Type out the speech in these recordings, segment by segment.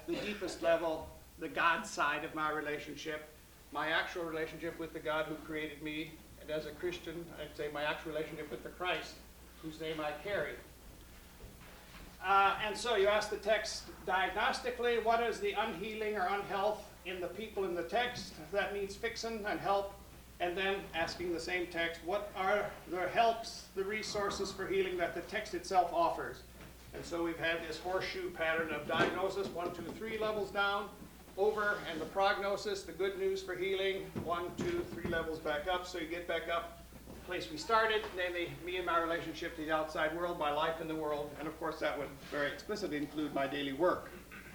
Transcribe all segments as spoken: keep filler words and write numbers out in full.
at the deepest level, the God side of my relationship, my actual relationship with the God who created me, and as a Christian, I'd say my actual relationship with the Christ, whose name I carry. Uh, and so you ask the text diagnostically, what is the unhealing or unhealth in the people in the text that needs fixing and help? And then asking the same text, what are the helps, the resources for healing that the text itself offers? And so we've had this horseshoe pattern of diagnosis, one, two, three levels down, over, and the prognosis, the good news for healing, one, two, three levels back up. So you get back up the place we started, namely me and my relationship to the outside world, my life in the world, and of course that would very explicitly include my daily work.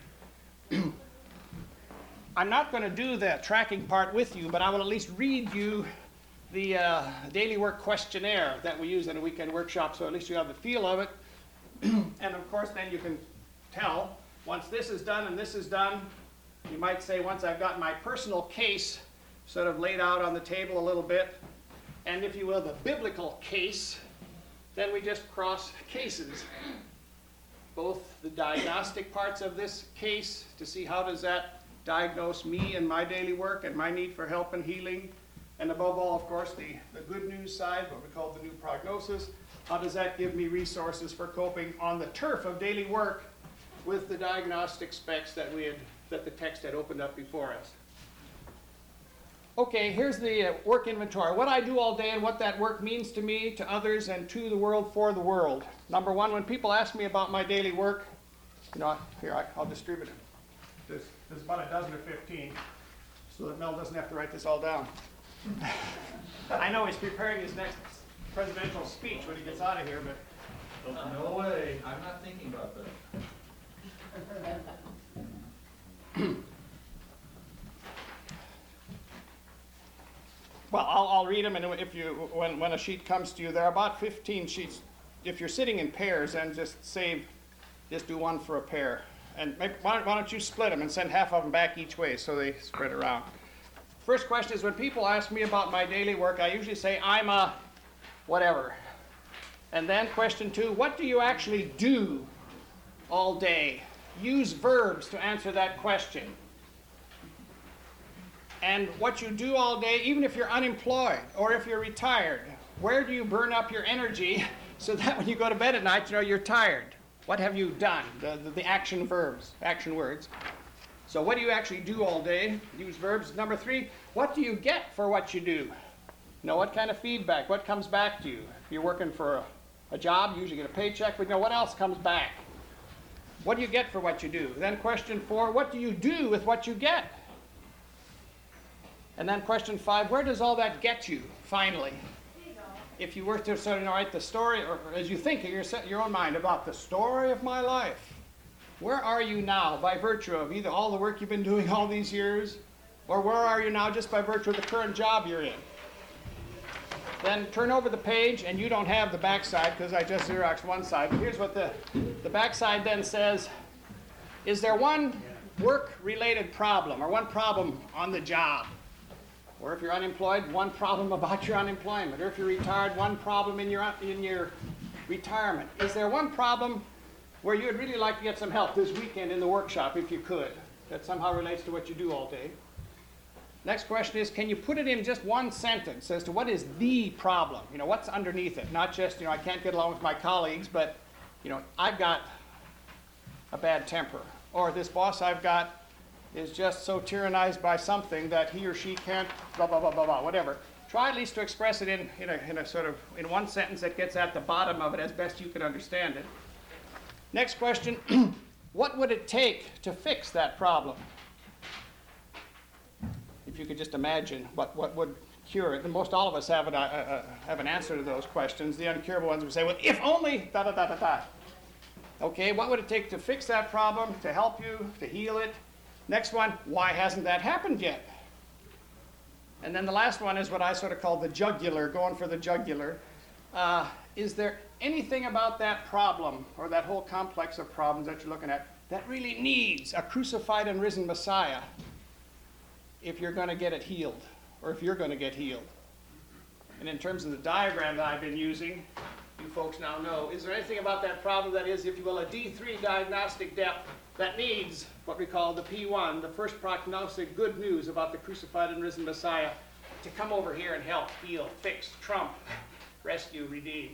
I'm not going to do the tracking part with you, but I will at least read you the uh, daily work questionnaire that we use in a weekend workshop, so at least you have the feel of it. And of course then you can tell, once this is done and this is done, you might say once I've got my personal case sort of laid out on the table a little bit, and if you will, the biblical case, then we just cross cases. Both the diagnostic parts of this case to see how does that diagnose me and my daily work and my need for help and healing, and above all, of course, the, the good news side, what we call the new prognosis. How does that give me resources for coping on the turf of daily work with the diagnostic specs that we had, that the text had opened up before us? Okay, here's the uh, work inventory. What I do all day and what that work means to me, to others, and to the world, for the world. Number one, when people ask me about my daily work, you know, here, I, I'll distribute it. There's, there's about a dozen or fifteen, so that Mel doesn't have to write this all down. I know he's preparing his next presidential speech when he gets out of here, but... No way. I'm not thinking about that. Well, I'll, I'll read them, and if you, when, when a sheet comes to you, there are about fifteen sheets. If you're sitting in pairs, then just save, just do one for a pair. And maybe, why, don't, why don't you split them and send half of them back each way so they spread around. First question is, when people ask me about my daily work, I usually say, I'm a whatever. And then question two, what do you actually do all day? Use verbs to answer that question. And what you do all day, even if you're unemployed or if you're retired, where do you burn up your energy so that when you go to bed at night, you know you're tired? What have you done? The, the, the action verbs, action words. So what do you actually do all day? Use verbs. Number three, what do you get for what you do? You know, what kind of feedback? What comes back to you? If you're working for a, a job, you usually get a paycheck, but you know, what else comes back? What do you get for what you do? Then question four, what do you do with what you get? And then question five, where does all that get you, finally? If you were to sort of write the story, or as you think in your, your own mind about the story of my life, where are you now by virtue of either all the work you've been doing all these years, or where are you now just by virtue of the current job you're in? Then turn over the page, and you don't have the back side because I just Xeroxed one side. But here's what the, the back side then says. Is there one work-related problem or one problem on the job? Or if you're unemployed, one problem about your unemployment. Or if you're retired, one problem in your, in your retirement. Is there one problem where you would really like to get some help this weekend in the workshop if you could, that somehow relates to what you do all day? Next question is, can you put it in just one sentence as to what is the problem? You know, what's underneath it? Not just, you know, I can't get along with my colleagues, but, you know, I've got a bad temper. Or this boss I've got is just so tyrannized by something that he or she can't, blah, blah, blah, blah, blah, whatever. Try at least to express it in, in, a, in a sort of, in one sentence that gets at the bottom of it as best you can understand it. Next question, what would it take to fix that problem? If you could just imagine what, what would cure it. And most all of us have an, uh, uh, have an answer to those questions. The uncurable ones would say, well, if only, da, da, da, da, da. Okay, what would it take to fix that problem, to help you, to heal it? Next one, why hasn't that happened yet? And then the last one is what I sort of call the jugular, going for the jugular. Uh, is there anything about that problem, or that whole complex of problems that you're looking at, that really needs a crucified and risen Messiah if you're going to get it healed, or if you're going to get healed? And in terms of the diagram that I've been using, you folks now know. Is there anything about that problem that is, if you will, a D three diagnostic depth that needs what we call the P one, the first prognostic good news about the crucified and risen Messiah, to come over here and help, heal, fix, trump, rescue, redeem?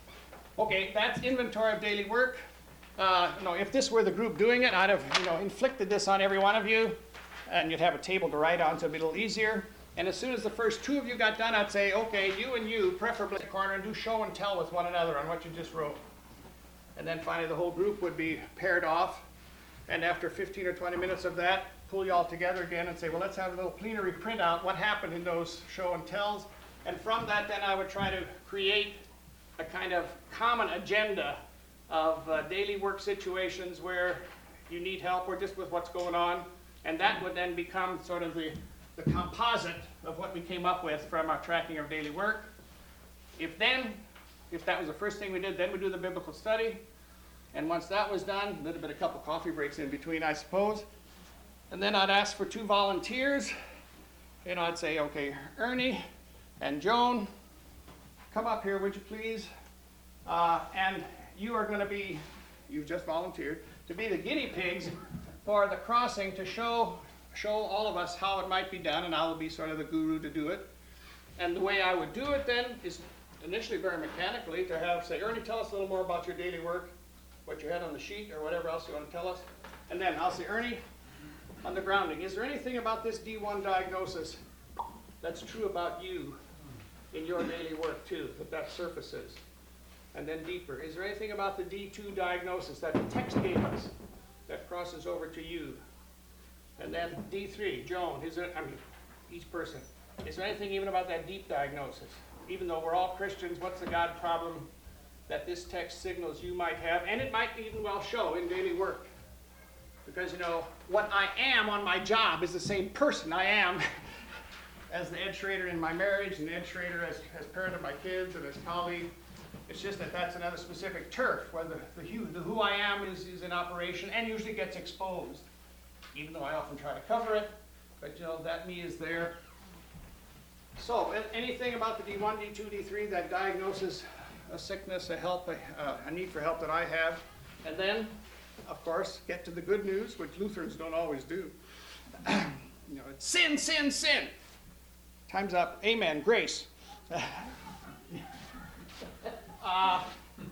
Okay, that's inventory of daily work. Uh, no, if this were the group doing it, I'd have, you know, inflicted this on every one of you, and you'd have a table to write on, so it'd be a little easier. And as soon as the first two of you got done, I'd say, okay, you and you, preferably in the corner, and do show and tell with one another on what you just wrote. And then finally the whole group would be paired off, and after fifteen or twenty minutes of that, pull you all together again and say, well, let's have a little plenary printout, what happened in those show and tells. And from that, then I would try to create a kind of common agenda of uh, daily work situations where you need help or just with what's going on. And that would then become sort of the, the composite of what we came up with from our tracking of daily work. If then, if that was the first thing we did, then we do the biblical study. And once that was done, a little bit, a couple coffee breaks in between, I suppose. And then I'd ask for two volunteers. You know, I'd say, okay, Ernie and Joan, come up here, would you please? Uh, and you are going to be, you've just volunteered, to be the guinea pigs for the crossing to show, show all of us how it might be done, and I will be sort of the guru to do it. And the way I would do it then is initially very mechanically to have, say, Ernie, tell us a little more about your daily work, what you had on the sheet or whatever else you want to tell us. And then I'll say, Ernie, on the grounding, is there anything about this D one diagnosis that's true about you in your daily work too, that that surfaces? And then deeper, is there anything about the D two diagnosis that the text gave us that crosses over to you? And then D three, Joan, is there, I mean, each person, is there anything even about that deep diagnosis? Even though we're all Christians, what's the God problem that this text signals you might have? And it might even well show in daily work. Because, you know, what I am on my job is the same person I am as the Ed Schrader in my marriage, and Ed Schrader as, as parent of my kids and as colleague. It's just that that's another specific turf, where the, the, who, the who I am is, is in operation and usually gets exposed, even though I often try to cover it. But, you know, that me is there. So, anything about the D one, D two, D three that diagnoses a sickness, a help, a, uh, a need for help that I have. And then, of course, get to the good news, which Lutherans don't always do. You know, it's sin, sin, sin. Time's up. Amen. Grace. uh,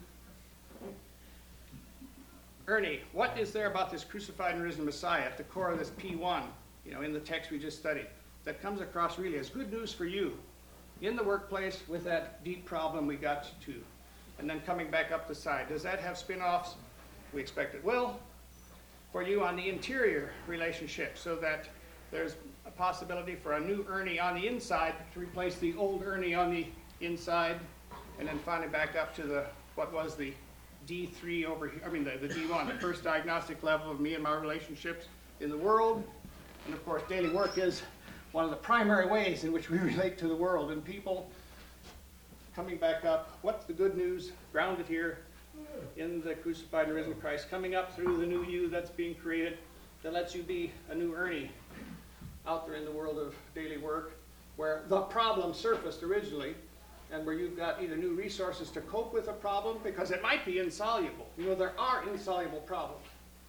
Ernie, what is there about this crucified and risen Messiah at the core of this P one, you know, in the text we just studied, that comes across really as good news for you in the workplace with that deep problem we got to? And then coming back up the side, does that have spin-offs? We expect it will. For you on the interior relationship, so that there's a possibility for a new Ernie on the inside to replace the old Ernie on the inside. And then finally back up to the, what was the D three over here, I mean the, the D one, the first diagnostic level of me and my relationships in the world. And of course, daily work is one of the primary ways in which we relate to the world and people. Coming back up, what's the good news grounded here in the crucified and risen Christ, coming up through the new you that's being created, that lets you be a new Ernie out there in the world of daily work, where the problem surfaced originally, and where you've got either new resources to cope with a problem, because it might be insoluble. You know, there are insoluble problems.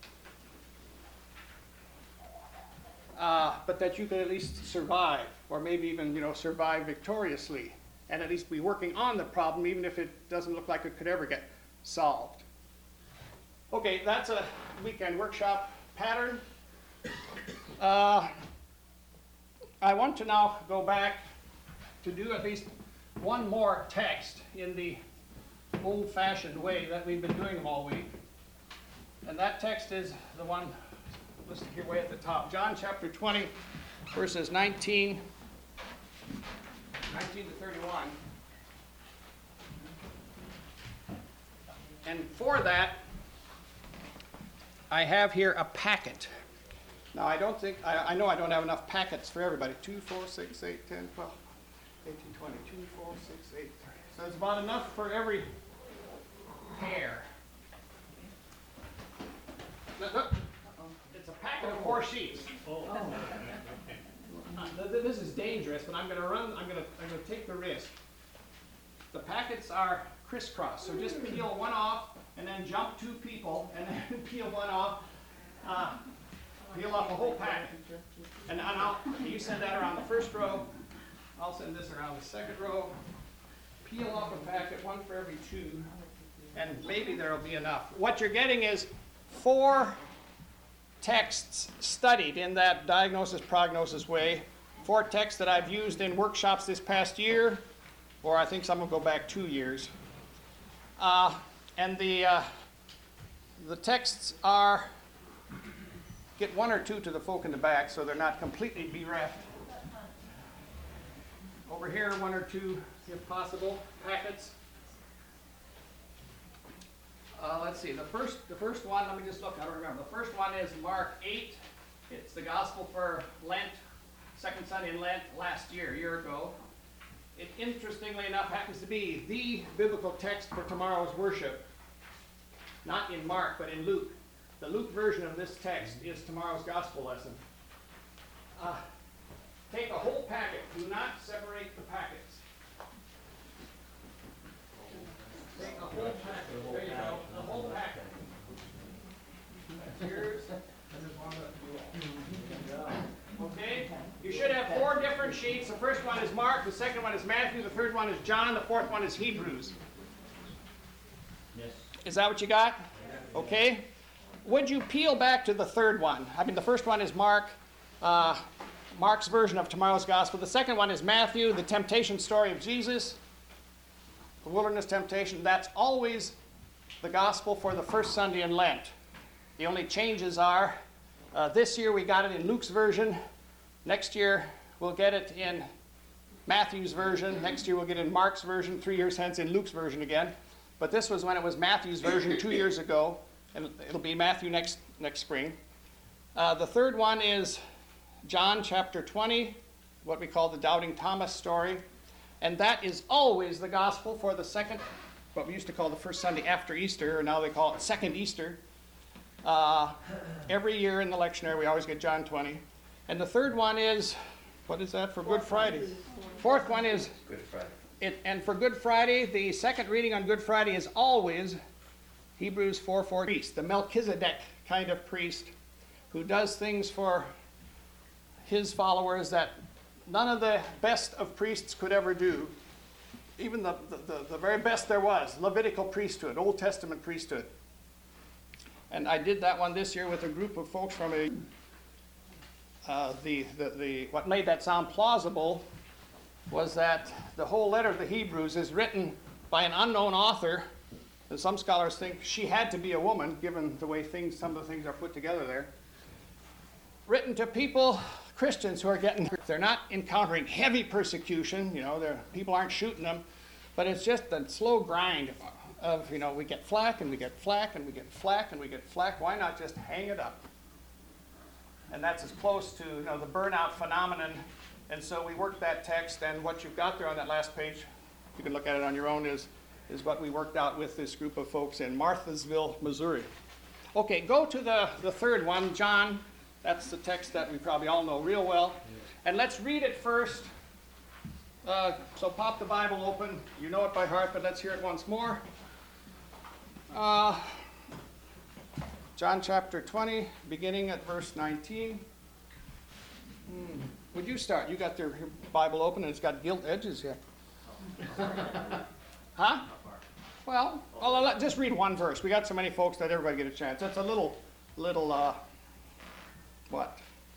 Uh, but that you can at least survive, or maybe even, you know, survive victoriously, and at least be working on the problem, even if it doesn't look like it could ever get solved. Okay, that's a weekend workshop pattern. Uh, I want to now go back to do at least one more text in the old-fashioned way that we've been doing them all week. And that text is the one listed here way at the top. John chapter twenty, verses nineteen, nineteen to thirty-one. And for that, I have here a packet. Now, I don't think, I, I know I don't have enough packets for everybody. two, four, six, eight, ten, twelve, eighteen, twenty, two, four, six, eight, three. So it's about enough for every pair. Look, look. It's a packet of four sheets. Oh. Uh, this is dangerous, but I'm going to run, I'm going to I'm going to take the risk. The packets are crisscross. So just peel one off, and then jump two people, and then peel one off. Uh, peel off a whole packet. And, and I'll, you send that around the first row. I'll send this around the second row. Peel off a packet, one for every two, and maybe there'll be enough. What you're getting is four texts studied in that diagnosis prognosis way. Four texts that I've used in workshops this past year, or I think some will go back two years. Uh, and the uh, the texts are, get one or two to the folk in the back so they're not completely bereft. Over here, one or two, if possible, packets. Uh, let's see, the first, the first one, let me just look, I don't remember. The first one is Mark eight. It's the gospel for Lent, second Sunday in Lent, last year, a year ago. It, interestingly enough, happens to be the biblical text for tomorrow's worship. Not in Mark, but in Luke. The Luke version of this text is tomorrow's gospel lesson. Uh, take a whole packet. Do not separate the packets. Take a whole packet. There you go. A whole packet. That's yours. Okay? You should have four different sheets. The first one is Mark, the second one is Matthew, the third one is John, the fourth one is Hebrews. Yes. Is that what you got? Okay. Would you peel back to the third one? I mean, the first one is Mark, uh, Mark's version of tomorrow's gospel. The second one is Matthew, the temptation story of Jesus, the wilderness temptation. That's always the gospel for the first Sunday in Lent. The only changes are, uh, this year we got it in Luke's version. Next year we'll get it in Matthew's version. Next year we'll get it in Mark's version. Three years hence in Luke's version again. But this was when it was Matthew's version two years ago. And it'll be Matthew next, next spring. Uh, the third one is John chapter twenty, what we call the Doubting Thomas story. And that is always the gospel for the second, what we used to call the first Sunday after Easter, or now they call it second Easter. Uh, every year in the lectionary we always get John twenty. And the third one is, what is that for Good Friday? Fourth one is, Good Friday. It, and for Good Friday, the second reading on Good Friday is always Hebrews four four, priest, the Melchizedek kind of priest who does things for his followers that none of the best of priests could ever do. Even the, the, the very best there was, Levitical priesthood, Old Testament priesthood. And I did that one this year with a group of folks from a, uh, the, the, the, what made that sound plausible was that the whole letter of the Hebrews is written by an unknown author. And some scholars think she had to be a woman, given the way things, some of the things are put together there. Written to people, Christians who are getting, they're not encountering heavy persecution, you know, people aren't shooting them, but it's just a slow grind of, you know, we get flack and we get flack and we get flack and we get flack. Why not just hang it up? And that's as close to, you know, the burnout phenomenon. And so we worked that text, and what you've got there on that last page, you can look at it on your own, is is what we worked out with this group of folks in Marthasville, Missouri. Okay, go to the, the third one, John. That's the text that we probably all know real well. And let's read it first. Uh, so pop the Bible open. You know it by heart, but let's hear it once more. Uh, John chapter twenty, beginning at verse nineteen. Hmm. Would you start? You got your Bible open and it's got gilt edges here. Huh? Well, well, let- just read one verse. We got so many folks that everybody get a chance. That's a little, little, uh, what?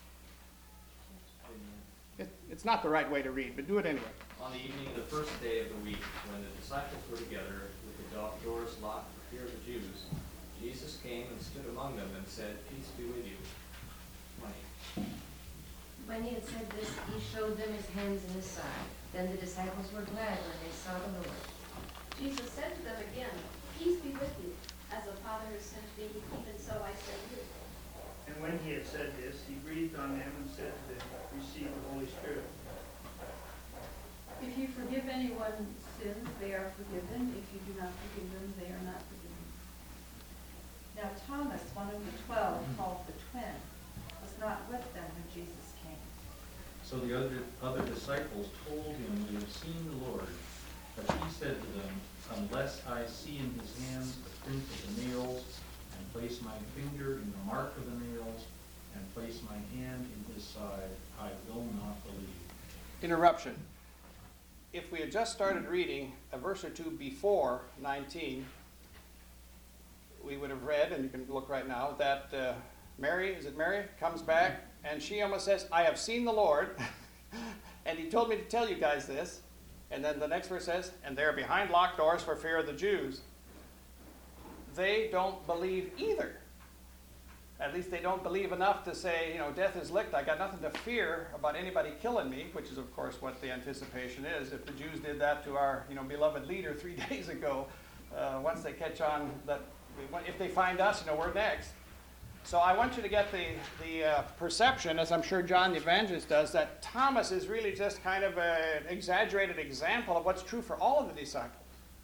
It, it's not the right way to read, but do it anyway. On the evening of the first day of the week, when the disciples were together with the do- doors locked for fear of the Jews, Jesus came and stood among them and said, "Peace be with you." twenty. When he had said this, he showed them his hands and his side. Then the disciples were glad when they saw the Lord. Jesus said to them again, "Peace be with you. As the Father has sent me, even so I send you." And when he had said this, he breathed on them and said to them, "Receive the Holy Spirit. If you forgive anyone's sins, they are forgiven. If you do not forgive them, they are not forgiven. Now Thomas, one of the twelve, called the twin, was not with them when Jesus came. So the other, other disciples told him they had seen the Lord. But he said to them, unless I see in his hands the print of the nails, and place my finger in the mark of the nails, and place my hand in his side, I will not believe. Interruption. If we had just started reading a verse or two before nineteen, we would have read, and you can look right now, that uh, Mary, is it Mary, comes back, and she almost says, I have seen the Lord, and he told me to tell you guys this. And then the next verse says, and they're behind locked doors for fear of the Jews. They don't believe either. At least they don't believe enough to say, you know, death is licked. I got nothing to fear about anybody killing me, which is, of course, what the anticipation is. If the Jews did that to our, you know, beloved leader three days ago, uh, once they catch on that, if they find us, you know, we're next. So I want you to get the, the uh, perception, as I'm sure John the Evangelist does, that Thomas is really just kind of an exaggerated example of what's true for all of the disciples.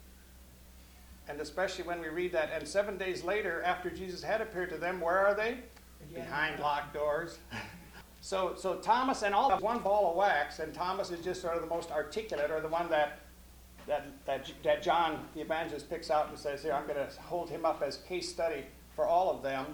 And especially when we read that, and seven days later, after Jesus had appeared to them, where are they? Again. Behind locked doors. so, so Thomas and all, one ball of wax, and Thomas is just sort of the most articulate, or the one that, that, that, that John the Evangelist picks out and says, here, I'm going to hold him up as case study for all of them.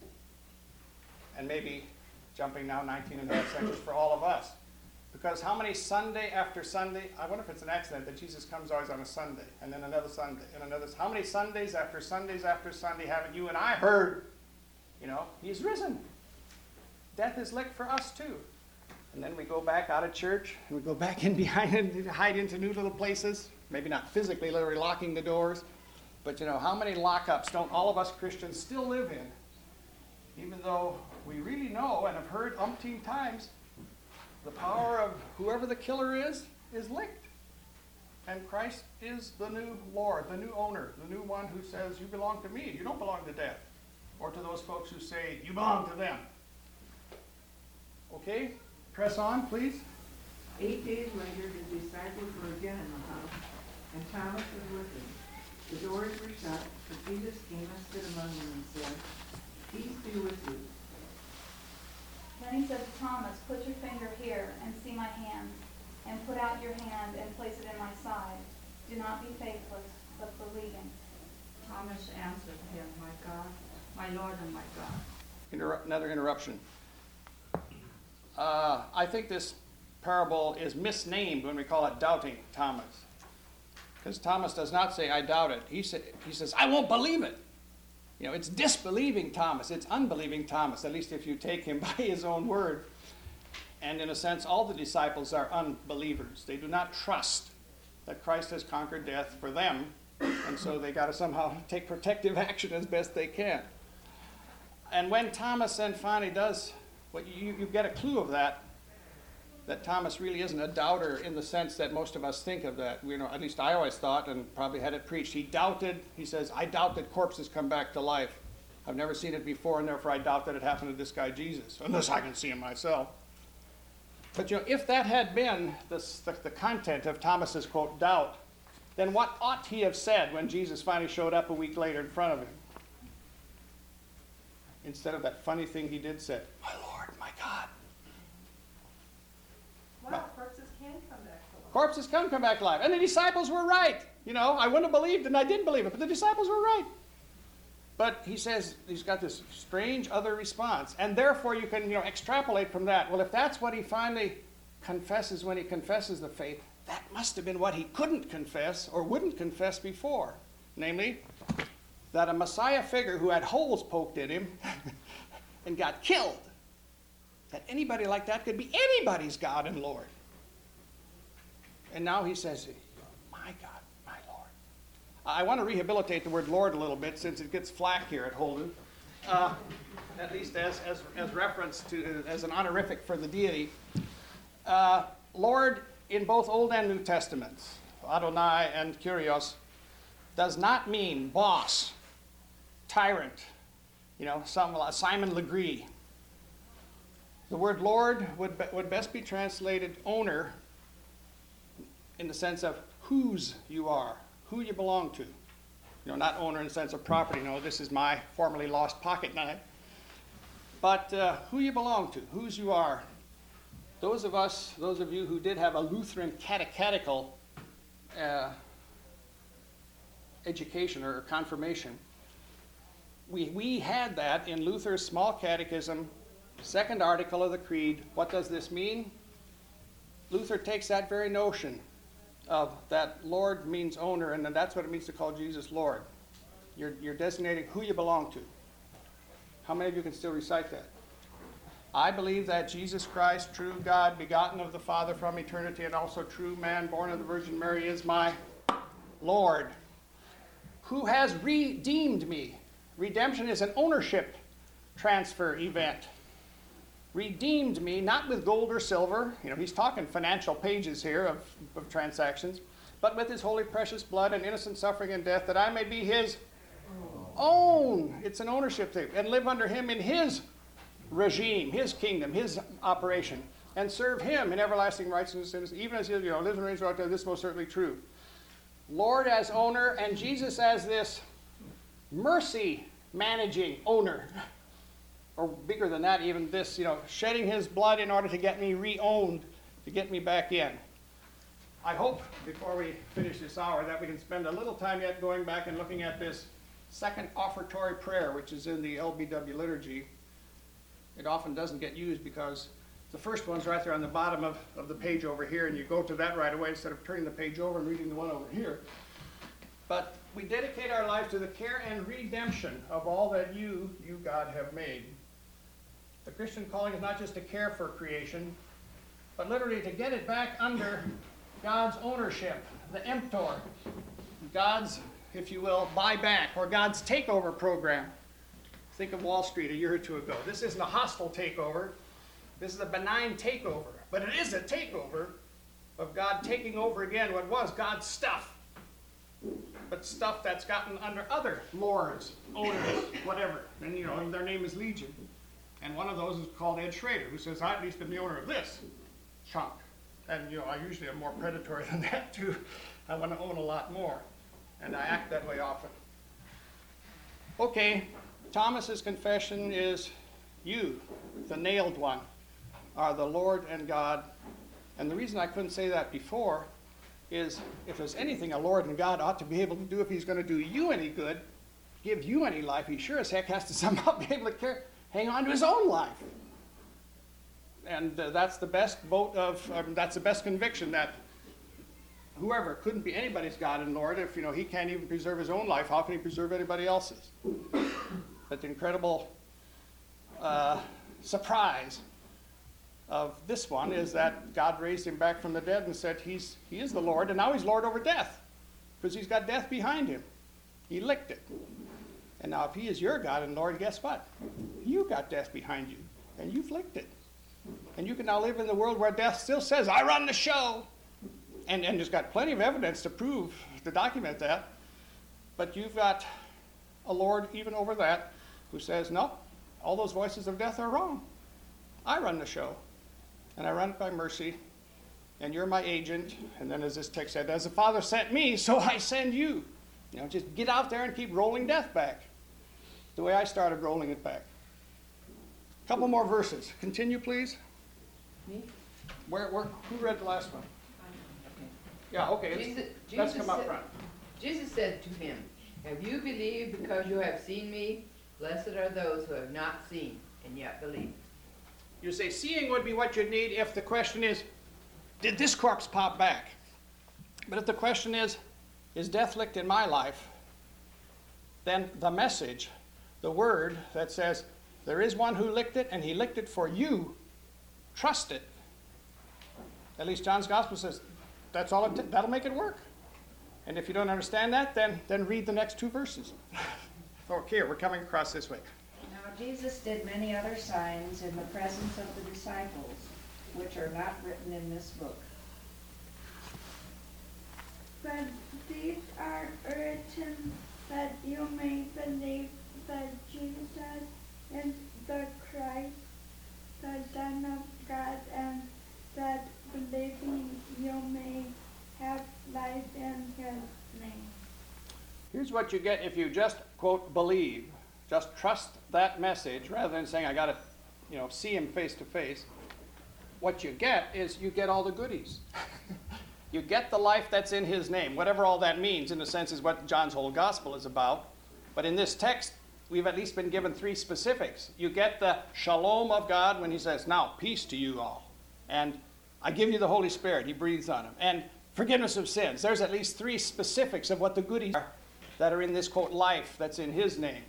And maybe jumping now nineteen and a half centuries for all of us. Because how many Sunday after Sunday, I wonder if it's an accident that Jesus comes always on a Sunday, and then another Sunday, and another, how many Sundays after Sundays after Sunday haven't you and I heard, you know, he's risen. Death is licked for us too. And then we go back out of church, and we go back in behind and hide into new little places, maybe not physically, literally locking the doors, but you know, how many lockups don't all of us Christians still live in? Even though we really know and have heard umpteen times, the power of whoever the killer is, is licked. And Christ is the new Lord, the new owner, the new one who says, you belong to me, you don't belong to death. Or to those folks who say, you belong to them. Okay, press on, please. Eight days later, the disciples were again in the house, and Thomas was with them. The doors were shut, but Jesus came and stood among them and said, peace be with you. Then he said to Thomas, put your finger here and see my hand, and put out your hand and place it in my side. Do not be faithless, but believing. Thomas answered him, my God, my Lord and my God. Inter- another interruption. Uh, I think this parable is misnamed when we call it doubting Thomas. Because Thomas does not say, I doubt it. He, sa- he says, I won't believe it. You know, it's disbelieving Thomas. It's unbelieving Thomas, at least if you take him by his own word. And in a sense, all the disciples are unbelievers. They do not trust that Christ has conquered death for them, and so they got to somehow take protective action as best they can. And when Thomas then finally does, what you, you get a clue of that, that Thomas really isn't a doubter in the sense that most of us think of that. You know, at least I always thought, and probably had it preached. He doubted, he says, I doubt that corpses come back to life. I've never seen it before, and therefore I doubt that it happened to this guy Jesus, unless I can see him myself. But you know, if that had been the, the, the content of Thomas's, quote, doubt, then what ought he have said when Jesus finally showed up a week later in front of him? Instead of that funny thing he did say, my Lord, my God. Well, corpses can come back to life. Corpses can come back to life. And the disciples were right. You know, I wouldn't have believed and I didn't believe it, but the disciples were right. But he says, he's got this strange other response. And therefore you can, you know, extrapolate from that. Well, if that's what he finally confesses when he confesses the faith, that must have been what he couldn't confess or wouldn't confess before. Namely, that a Messiah figure who had holes poked in him and got killed, that anybody like that could be anybody's God and Lord. And now he says, my God, my Lord. I want to rehabilitate the word Lord a little bit since it gets flack here at Holden, uh, at least as, as, as reference to, as an honorific for the deity. Uh, Lord in both Old and New Testaments, Adonai and Kyrios, does not mean boss, tyrant, you know, some, Simon Legree. The word Lord would, be, would best be translated owner in the sense of whose you are, who you belong to. You know, not owner in the sense of property. No, this is my formerly lost pocket knife. But uh, who you belong to, whose you are. Those of us, those of you who did have a Lutheran catechetical uh, education or confirmation. We, we had that in Luther's Small Catechism, second article of the Creed. What does this mean? Luther takes that very notion of that Lord means owner, and then that's what it means to call Jesus Lord. You're, you're designating who you belong to. How many of you can still recite that? I believe that Jesus Christ, true God, begotten of the Father from eternity, and also true man, born of the Virgin Mary, is my Lord, who has redeemed me. Redemption is an ownership transfer event. Redeemed me, not with gold or silver. You know, he's talking financial pages here of, of transactions, but with his holy precious blood and innocent suffering and death, that I may be his own. It's an ownership thing. And live under him in his regime, his kingdom, his operation, and serve him in everlasting righteousness, even as he, you know, lives and reigns throughout time. This is most certainly true. Lord as owner, and Jesus as this mercy managing owner. Or bigger than that, even this, you know, shedding his blood in order to get me re-owned, to get me back in. I hope, before we finish this hour, that we can spend a little time yet going back and looking at this second offertory prayer, which is in the L B W liturgy. It often doesn't get used because the first one's right there on the bottom of, of the page over here, and you go to that right away instead of turning the page over and reading the one over here. But we dedicate our lives to the care and redemption of all that you, you God, have made. The Christian calling is not just to care for creation, but literally to get it back under God's ownership, the emptor, God's, if you will, buyback, or God's takeover program. Think of Wall Street a year or two ago. This isn't a hostile takeover. This is a benign takeover. But it is a takeover of God taking over again what was God's stuff. But stuff that's gotten under other lords, owners, whatever. And, you know, their name is Legion. And one of those is called Ed Schrader, who says, I at least am the owner of this chunk. And, you know, I usually am more predatory than that, too. I want to own a lot more. And I act that way often. Okay, Thomas's confession is, you, the nailed one, are the Lord and God. And the reason I couldn't say that before is, if there's anything a Lord and God ought to be able to do if he's going to do you any good, give you any life, he sure as heck has to somehow be able to care, hang on to his own life. And uh, that's the best vote of, um, that's the best conviction, that whoever couldn't be anybody's God and Lord. If, you know, he can't even preserve his own life, how can he preserve anybody else's? But the incredible uh, surprise of this one is that God raised him back from the dead and said he's, he is the Lord, and now he's Lord over death, because he's got death behind him. He licked it. And now if he is your God and Lord, guess what? You got death behind you, and you've licked it. And you can now live in the world where death still says, I run the show. And, and there's got plenty of evidence to prove, to document that. But you've got a Lord even over that who says, no, all those voices of death are wrong. I run the show. And I run it by mercy. And you're my agent. And then as this text said, as the Father sent me, so I send you. You know, just get out there and keep rolling death back. The way I started rolling it back. A couple more verses. Continue, please. Me? Where, where, who read the last one? Yeah, okay. Let's, Jesus, let's Jesus come up said, front. Jesus said to him, have you believed because you have seen me? Blessed are those who have not seen and yet believe. You say seeing would be what you'd need if the question is, did this corpse pop back? But if the question is, is death licked in my life? Then the message, the word that says, there is one who licked it and he licked it for you, trust it. At least John's Gospel says, that's all it t- that'll make it work. And if you don't understand that, then, then read the next two verses. Okay, here, we're coming across this way. Now Jesus did many other signs in the presence of the disciples, which are not written in this book. But these are written that you may believe that Jesus is the Christ, the Son of God, and that believing you may have life in his name. Here's what you get if you just, quote, believe. Just trust that message rather than saying, I got to, you know, see him face to face. What you get is you get all the goodies. You get the life that's in his name. Whatever all that means, in a sense, is what John's whole gospel is about. But in this text, we've at least been given three specifics. You get the shalom of God when he says, now, peace to you all. And I give you the Holy Spirit. He breathes on him. And forgiveness of sins. There's at least three specifics of what the goodies are that are in this, quote, life that's in his name.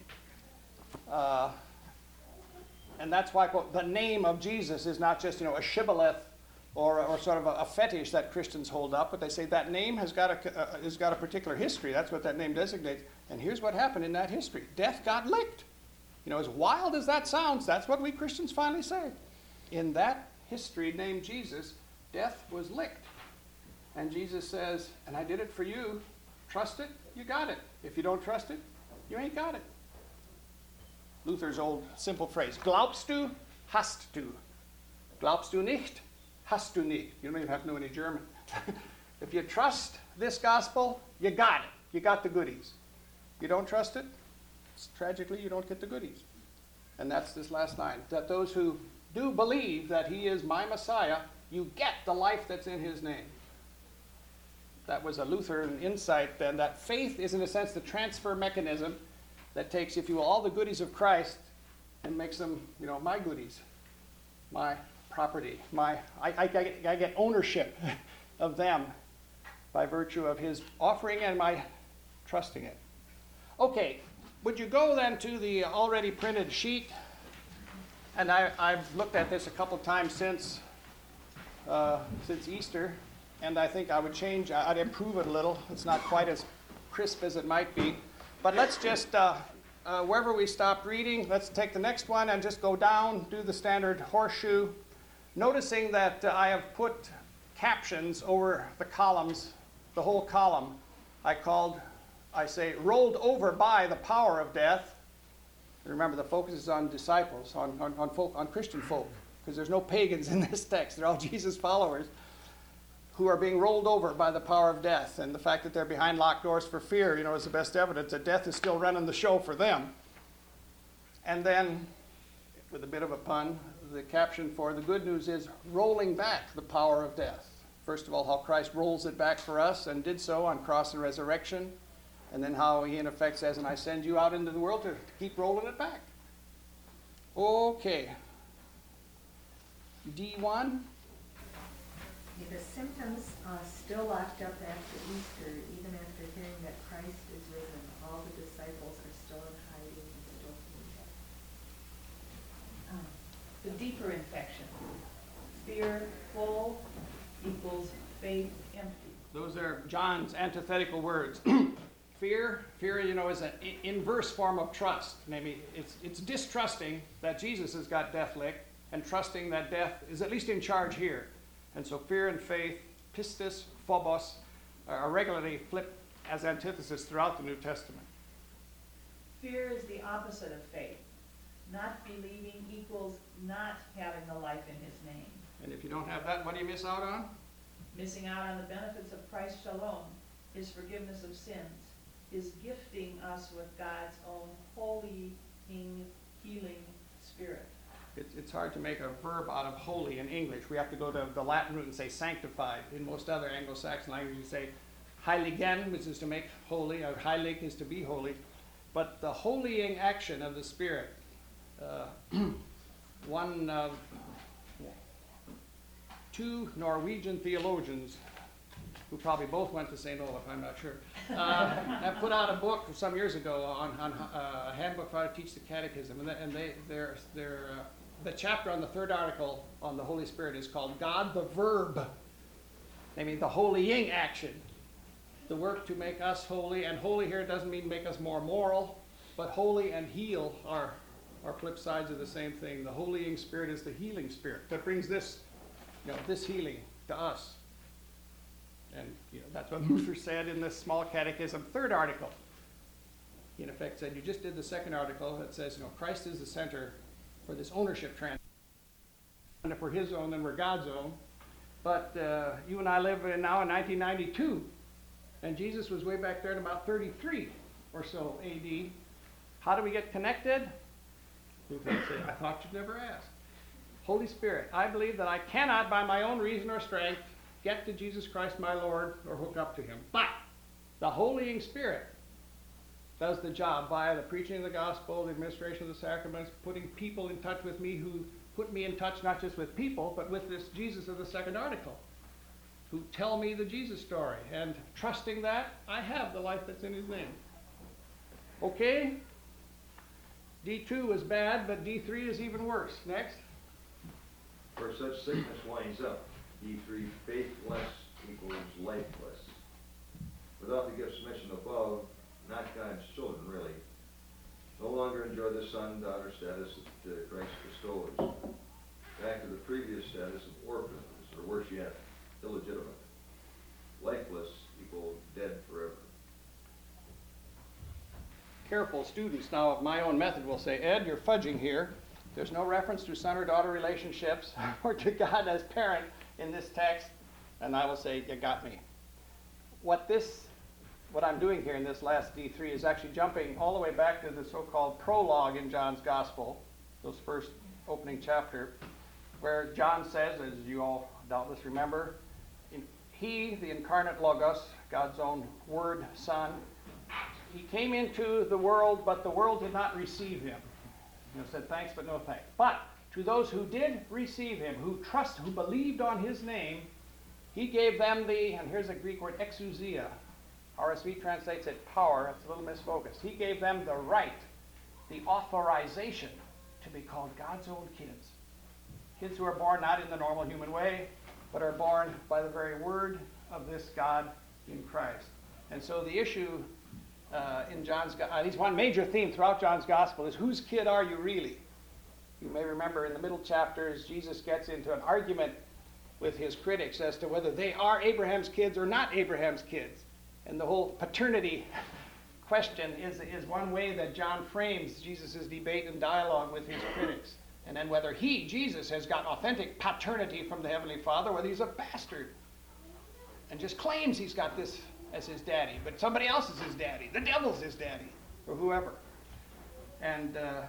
Uh, and that's why, quote, the name of Jesus is not just, you know, a shibboleth or, or sort of a, a fetish that Christians hold up, but they say that name has got, a, uh, has got a particular history. That's what that name designates. And here's what happened in that history. Death got licked. You know, as wild as that sounds, that's what we Christians finally say. In that history named Jesus, death was licked. And Jesus says, and I did it for you. Trust it, you got it. If you don't trust it, you ain't got it. Luther's old simple phrase, glaubst du, hast du. Glaubst du nicht, hast du nicht. You don't even have to know any German. If you trust this gospel, you got it. You got the goodies. You don't trust it, tragically, you don't get the goodies. And that's this last line, that those who do believe that he is my Messiah, you get the life that's in his name. That was a Lutheran insight then, that faith is in a sense the transfer mechanism that takes, if you will, all the goodies of Christ and makes them, you know, my goodies, my property, my, I, I, I, get, I get ownership of them by virtue of his offering and my trusting it. Okay, would you go then to the already printed sheet? And I, I've looked at this a couple times since, uh, since Easter. And I think I would change, I'd improve it a little. It's not quite as crisp as it might be. But let's just, uh, uh, wherever we stopped reading, let's take the next one and just go down, do the standard horseshoe. Noticing that uh, I have put captions over the columns, the whole column. I called, I say, rolled over by the power of death. Remember, the focus is on disciples, on, on, on, folk, on Christian folk, because there's no pagans in this text. They're all Jesus followers who are being rolled over by the power of death. And the fact that they're behind locked doors for fear, you know, is the best evidence that death is still running the show for them. And then, with a bit of a pun, the caption for the good news is rolling back the power of death. First of all, how Christ rolls it back for us and did so on cross and resurrection. And then how he in effect says, and I send you out into the world to keep rolling it back. Okay. D one. The symptoms uh, still locked up after Easter, even after hearing that Christ is risen. All the disciples are still in hiding and still fearful. Um, the deeper infection. Fear full equals faith empty. Those are John's antithetical words. Fear, fear, you know, is an inverse form of trust. Maybe it's, it's distrusting that Jesus has got death licked and trusting that death is at least in charge here. And so fear and faith, pistis, phobos, are regularly flipped as antithesis throughout the New Testament. Fear is the opposite of faith. Not believing equals not having the life in his name. And if you don't have that, what do you miss out on? Missing out on the benefits of Christ's shalom, his forgiveness of sins, his gifting us with God's own holy, healing spirit. It's, it's hard to make a verb out of holy in English. We have to go to the Latin root and say sanctified. In most other Anglo-Saxon languages, you say heiligen, which is to make holy, or heilig is to be holy. But the holying action of the Spirit, uh, one, uh, two Norwegian theologians, who probably both went to Saint Olaf, I'm not sure, uh, have put out a book some years ago on, on uh, a handbook for how to teach the catechism. And, they, and they, they're, they're, uh, the chapter on the third article on the Holy Spirit is called God the Verb. They mean the holying action. The work to make us holy. And holy here doesn't mean make us more moral, but holy and heal are, are flip sides of the same thing. The holying spirit is the healing spirit that brings this, you know, this healing to us. And you know, that's what Luther said in this small catechism, third article. He in effect said, you just did the second article that says, you know, Christ is the center for this ownership transaction. And if we're his own, then we're God's own. But uh, you and I live in now in nineteen ninety-two. And Jesus was way back there in about thirty-three or so A D. How do we get connected? Luther would say, I thought you'd never ask. Holy Spirit, I believe that I cannot by my own reason or strength get to Jesus Christ my Lord or hook up to him. But the Holy Spirit does the job via the preaching of the gospel, the administration of the sacraments, putting people in touch with me who put me in touch not just with people, but with this Jesus of the second article, who tell me the Jesus story. And trusting that, I have the life that's in his name. Okay? D two is bad, but D three is even worse. Next. Where such sickness winds up, D three, faithless equals lifeless. Without the gifts mentioned above, not God's children, really. No longer enjoy the son, daughter status that uh, Christ bestows. Back to the previous status of orphans, or worse yet, illegitimate. Lifeless equals dead forever. Careful students now of my own method will say, Ed, you're fudging here. There's no reference to son or daughter relationships or to God as parent in this text. And I will say, you got me. What this, what I'm doing here in this last D three is actually jumping all the way back to the so-called prologue in John's Gospel, those first opening chapter, where John says, as you all doubtless remember, in, he, the incarnate Logos, God's own Word, Son, he came into the world, but the world did not receive him. You know, said thanks, but no thanks. But to those who did receive him, who trust, who believed on his name, he gave them the, and here's a Greek word, exousia. R S V translates it power. It's a little misfocused. He gave them the right, the authorization to be called God's own kids. Kids who are born not in the normal human way, but are born by the very word of this God in Christ. And so the issue uh, in John's, uh, at least one major theme throughout John's Gospel is, whose kid are you really? You may remember in the middle chapters, Jesus gets into an argument with his critics as to whether they are Abraham's kids or not Abraham's kids. And the whole paternity question is, is one way that John frames Jesus' debate and dialogue with his critics. And then whether he, Jesus, has got authentic paternity from the Heavenly Father, whether he's a bastard and just claims he's got this as his daddy, but somebody else is his daddy, the devil's his daddy, or whoever. And uh,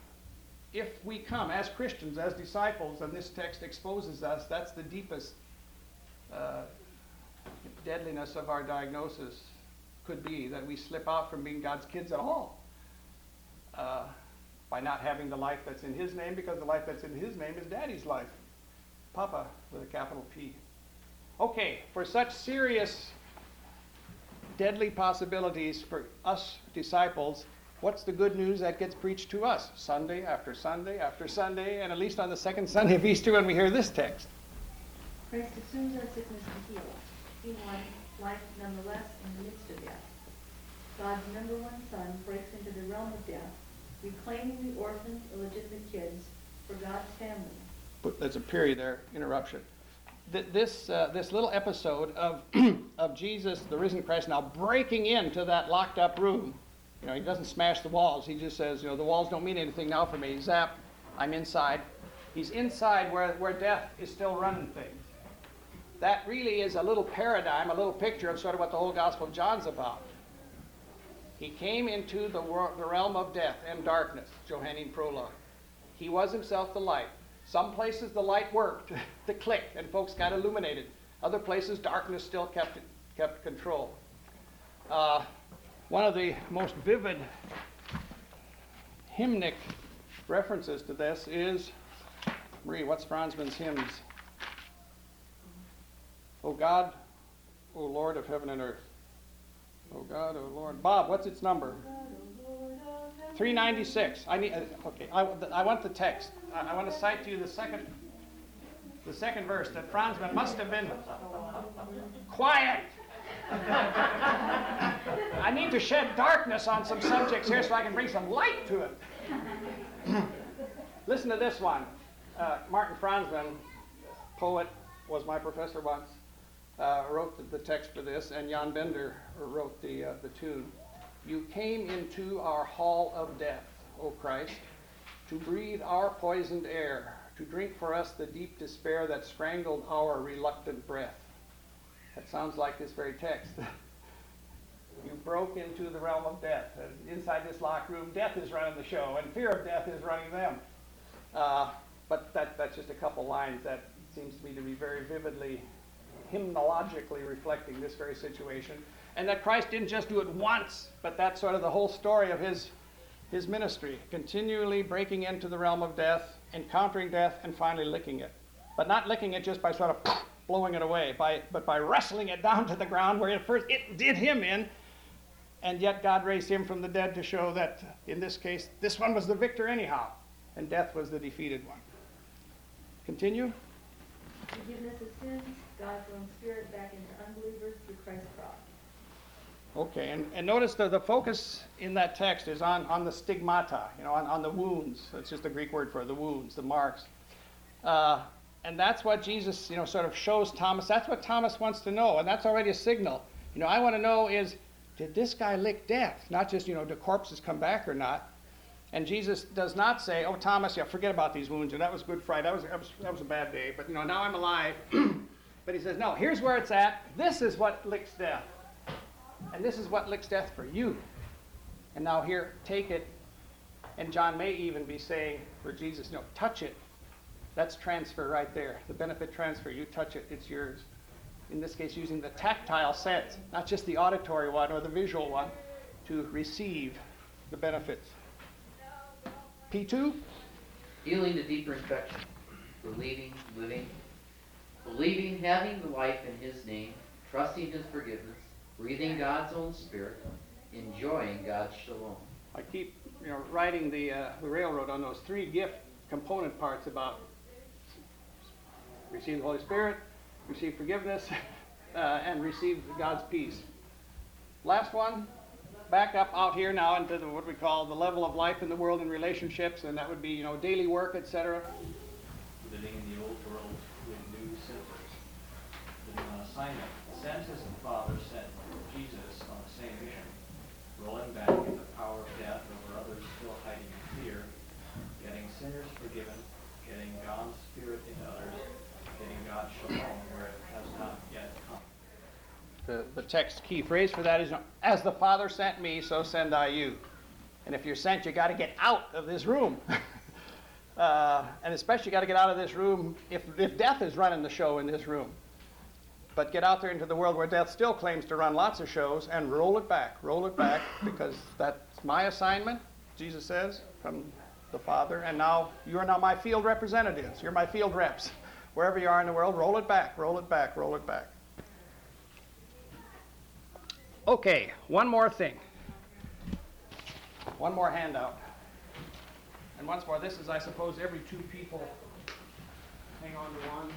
if we come as Christians, as disciples, and this text exposes us, that's the deepest uh, deadliness of our diagnosis could be, that we slip out from being God's kids at all uh, by not having the life that's in his name, because the life that's in his name is daddy's life. Papa with a capital P. Okay, for such serious deadly possibilities for us disciples, what's the good news that gets preached to us Sunday after Sunday after Sunday, and at least on the second Sunday of Easter when we hear this text? Christ assumes our sickness to heal, in life, life nonetheless in the midst of death. God's number one Son breaks into the realm of death, reclaiming the orphaned, illegitimate kids for God's family. But there's a period there, interruption. Th- This, uh, this little episode of, of Jesus, the risen Christ, now breaking into that locked up room. You know, he doesn't smash the walls. He just says, you know, the walls don't mean anything now for me. Zap, I'm inside. He's inside where, where death is still running things. That really is a little paradigm, a little picture of sort of what the whole Gospel of John's about. He came into the, wor- the realm of death and darkness, Johannine prologue. He was himself the light. Some places the light worked, the click, and folks got illuminated. Other places darkness still kept kept control. Uh, one of the most vivid hymnic references to this is, Marie, what's Franzman's hymns? O God, O Lord of heaven and earth. O God, O Lord. Bob, what's its number? three ninety-six. I need. Uh, okay. I, I want the text. I, I want to cite to you the second, the second verse that Franzman must have been quiet. I need to shed darkness on some subjects here so I can bring some light to it. Listen to this one. Uh, Martin Franzman, poet, was my professor once. Uh, wrote the, the text for this, and Jan Bender wrote the uh, the tune. You came into our hall of death, O Christ, to breathe our poisoned air, to drink for us the deep despair that strangled our reluctant breath. That sounds like this very text. You broke into the realm of death. And inside this locked room, death is running the show, and fear of death is running them. Uh, but that, that's just a couple lines that seems to me to be very vividly hymnologically reflecting this very situation. And that Christ didn't just do it once, but that's sort of the whole story of his, his ministry, continually breaking into the realm of death, encountering death, and finally licking it. But not licking it just by sort of blowing it away, by, but by wrestling it down to the ground where it first it did him in, and yet God raised him from the dead to show that, in this case, this one was the victor anyhow, and death was the defeated one. Continue. Forgiveness of sins, God's own spirit back into unbelievers through Christ's cross. Okay, and, and notice the, the focus in that text is on, on the stigmata, you know, on, on the wounds. That's just the Greek word for the wounds, the marks. Uh, and that's what Jesus, you know, sort of shows Thomas. That's what Thomas wants to know, and that's already a signal. You know, I want to know is, did this guy lick death? Not just, you know, do corpses come back or not? And Jesus does not say, oh, Thomas, yeah, forget about these wounds, and that was Good Friday. That was, that was, that was a bad day, but, you know, now I'm alive. But he says, no, here's where it's at. This is what licks death. And this is what licks death for you. And now here, take it. And John may even be saying for Jesus, you know, touch it. That's transfer right there. The benefit transfer. You touch it, it's yours. In this case, using the tactile sense, not just the auditory one or the visual one, to receive the benefits. P two? Healing the deeper infection. Believing, living. Believing, having the life in his name. Trusting his forgiveness. Breathing God's own spirit. Enjoying God's shalom. I keep, you know, riding the, uh, the railroad on those three gift component parts about receive the Holy Spirit, receive forgiveness, uh, and receive God's peace. Last one, back up out here now into the, what we call the level of life in the world and relationships, and that would be, you know, daily work, et cetera. Living in the old world with new centers. Living on assignment. Sent as the Father sent Jesus on the same mission. Rolling back in the power of death over others still hiding in fear. Getting sinners forgiven. Getting God's Spirit in others. Getting God's shalom where it has not yet come. The, the text key phrase for that is, as the Father sent me, so send I you. And if you're sent, you got to get out of this room. uh, and especially you got to get out of this room if, if death is running the show in this room. But get out there into the world where death still claims to run lots of shows and roll it back, roll it back, because that's my assignment, Jesus says, from the Father. And now you are now my field representatives. You're my field reps. Wherever you are in the world, roll it back, roll it back, roll it back. Okay, one more thing. One more handout. And once more, this is, I suppose, every two people hang on to one.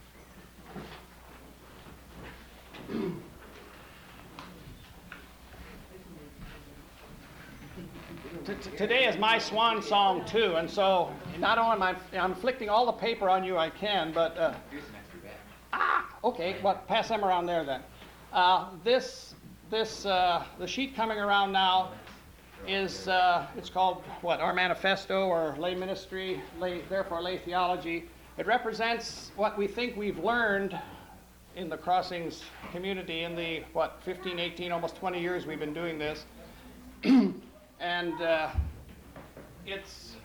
T- t- today is my swan song too, and so not only am I I'm inflicting all the paper on you I can, but uh, ah, okay, well, pass them around there then. Uh, this this uh, the sheet coming around now is uh, it's called what, our manifesto or lay ministry, lay therefore lay theology. It represents what we think we've learned in the Crossings community in the, what, fifteen, eighteen, almost twenty years we've been doing this. And uh, it's,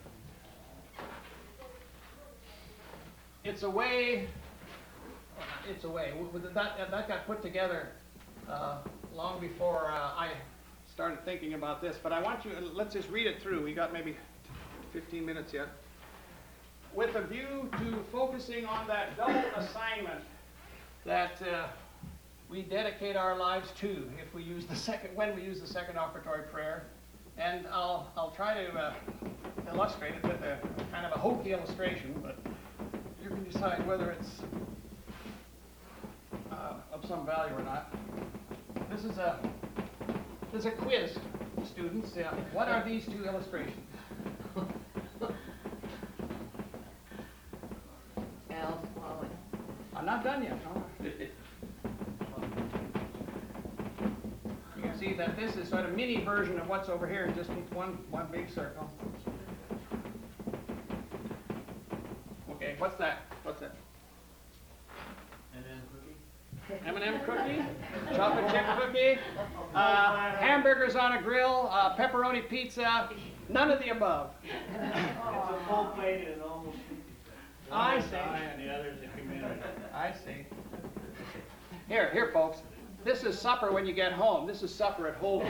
it's a way, it's a way, that, that got put together uh, long before uh, I started thinking about this, but I want you, let's just read it through. We got maybe fifteen minutes yet. With a view to focusing on that double assignment that uh, we dedicate our lives to if we use the second, when we use the second offertory prayer. And I'll, I'll try to uh, illustrate it with a kind of a hokey illustration, but you can decide whether it's uh, of some value or not. This is a, this is a quiz, students. Yeah. What are these two illustrations? Al swallowing. I'm not done yet. No? You can see that this is sort of mini version of what's over here, just one one big circle. Okay, what's that? What's that? M and M cookie. M and M cookie, chocolate chip cookie, uh, hamburgers on a grill, uh, pepperoni pizza, none of the above. It's a full plate and almost. I see. And the others are community. I see. Here, here, folks. This is supper when you get home. This is supper at home.